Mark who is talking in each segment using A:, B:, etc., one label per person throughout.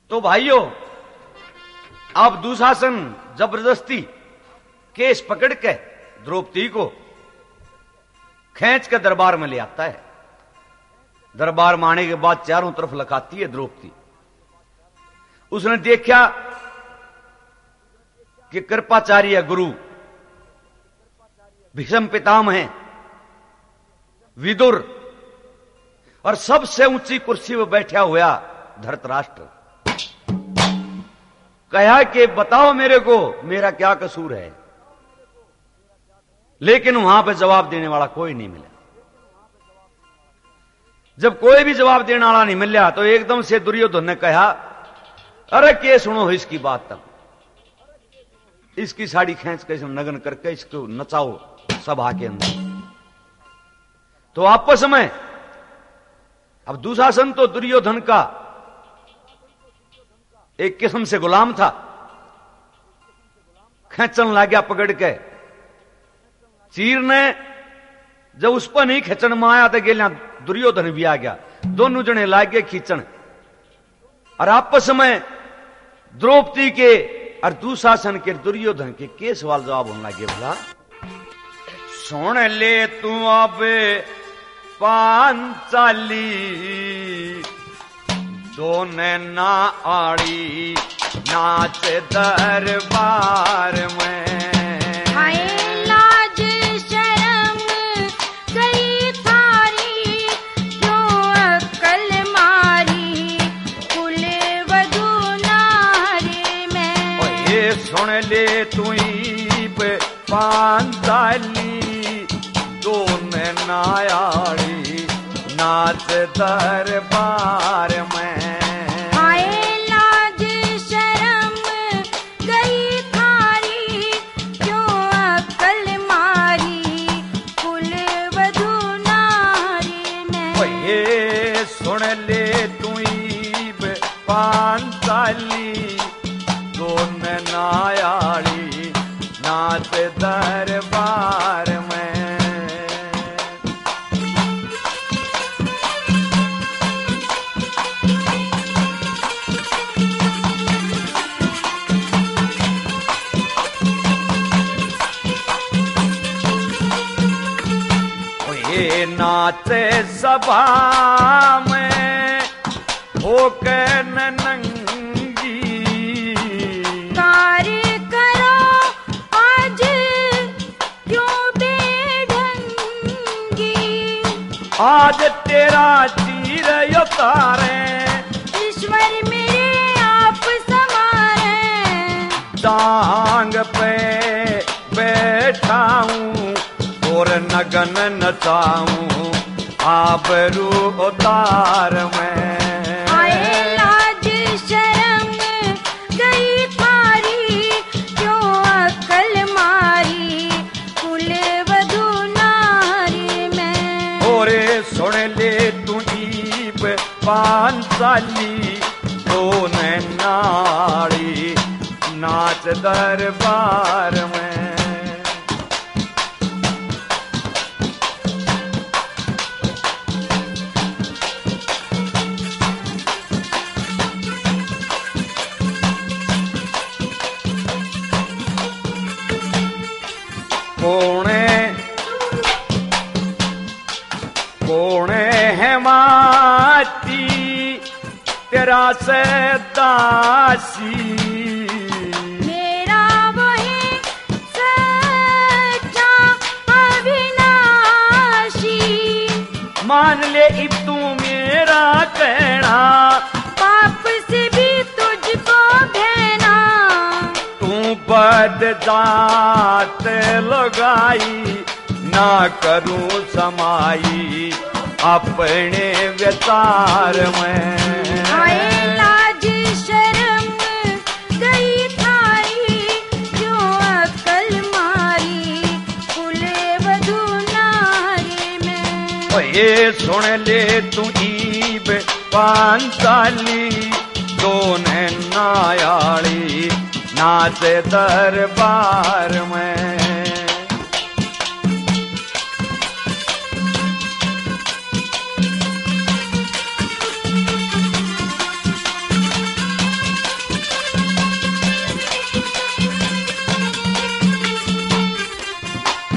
A: तो भाइयों, अब दुशासन जबरदस्ती केस पकड़ के द्रौपदी को खींच के दरबार में ले आता है। दरबार में आने के बाद चारों तरफ लखाती है द्रौपदी। उसने देखा कि कृपाचार्य गुरु, भीष्म पितामह हैं, विदुर और सबसे ऊंची कुर्सी पर बैठा हुआ धृतराष्ट्र, कहा कि बताओ मेरे को मेरा क्या कसूर है। लेकिन वहां पर जवाब देने वाला कोई नहीं मिला। जब कोई भी जवाब देने वाला नहीं मिला तो एकदम से दुर्योधन ने कहा, अरे के सुनो इसकी बात, तक इसकी साड़ी खींच के नग्न करके इसको नचाओ सभा के अंदर। तो आपस में अब दुशासन तो दुर्योधन का एक किस्म से गुलाम था, खींचन लग गया पकड़ के। चीर ने जब उस पर नहीं खींचन में आया तो गेलिया दुर्योधन भी आ गया। दोनों जने लाग गए खींचन, और आपस में द्रौपदी के और दुशासन के दुर्योधन के सवाल जवाब होने लगे। बोला, सुन ले तू अब पांचाली, दोने ना आड़ी नाच दरबार में।
B: लाज शर्म गई थारी, क्यों अक्ल मारी कुल वधू नारी में।
A: ये सुन ले तू पांचाली, दोने ना आड़ी नाच दरबार में। सुन ले तू पांचाली, दोन नायाड़ी नाच दरबार में। ये नाचे सभा में होके नंगी,
B: कार्य करो आज क्यों बेढंगी।
A: आज तेरा चीर उतारे,
B: ईश्वर मेरे आप समारे।
A: टांग पे बैठाऊं और नगन नचाऊं आबरू उतार में।
B: आए लाज शर्म गई थारी, क्यों अक्ल मारी कुल वधू नारी में।
A: ओरे सुन ले तू ईब पांचाली, दोने नाड़ी नाच दरबार में। कोणे है माती तेरा से दासी,
B: मेरा वही सच्चा अविनाशी।
A: मान ले अब तू मेरा कहना,
B: पाप से भी तुझको भेना।
A: तू बद जात लगाई, ना करूं समाई अपने विचार में।
B: आए लाज शर्म गई थारी, क्यों अक्ल मारी कुल वधू नारी में।
A: ये सुन ले तू ईब पांचाली, दोने नायाड़ी नाच दरबार में।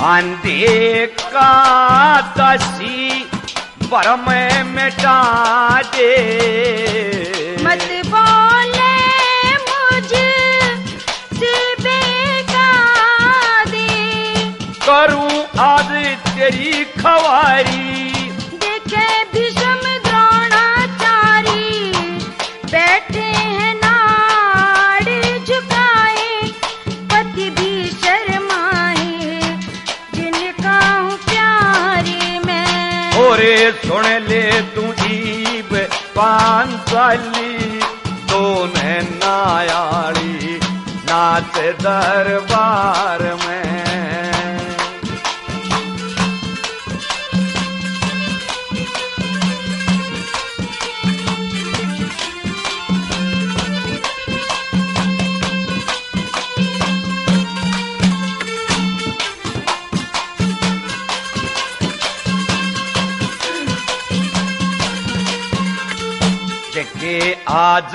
A: आंधे का दसी भरम मिटा दे।
B: मत बोले मुझे से बेकार दे।
A: करूं आज तेरी खवारी।
B: देखे भीष्म द्रोणाचारी बैठे हैं नाड़ झुकाए। पति भी शर्माए जिनका हूँ प्यारी मैं।
A: ओरे सुन ले तू ईब पांचाली दोने नायाली नाच दरबार में। के आज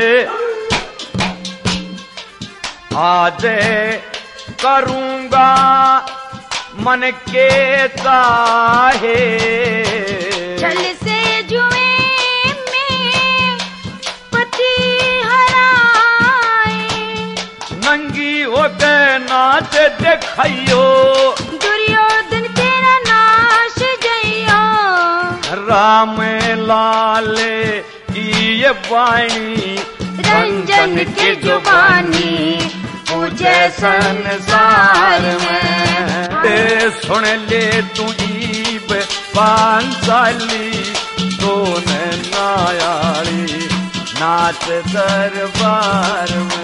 A: करूंगा मन के चाहे।
B: छल से जुए में पति हराए।
A: नंगी होके नाच दिखाइयो
B: दुर्योधन तेरा नाश जइयो।
A: राम लाल ये वाणी
B: रंजन के जुबानी पूजे संसार में।
A: सुन ले तू ईब पांचाली दोने नायाली नाच दरबार में।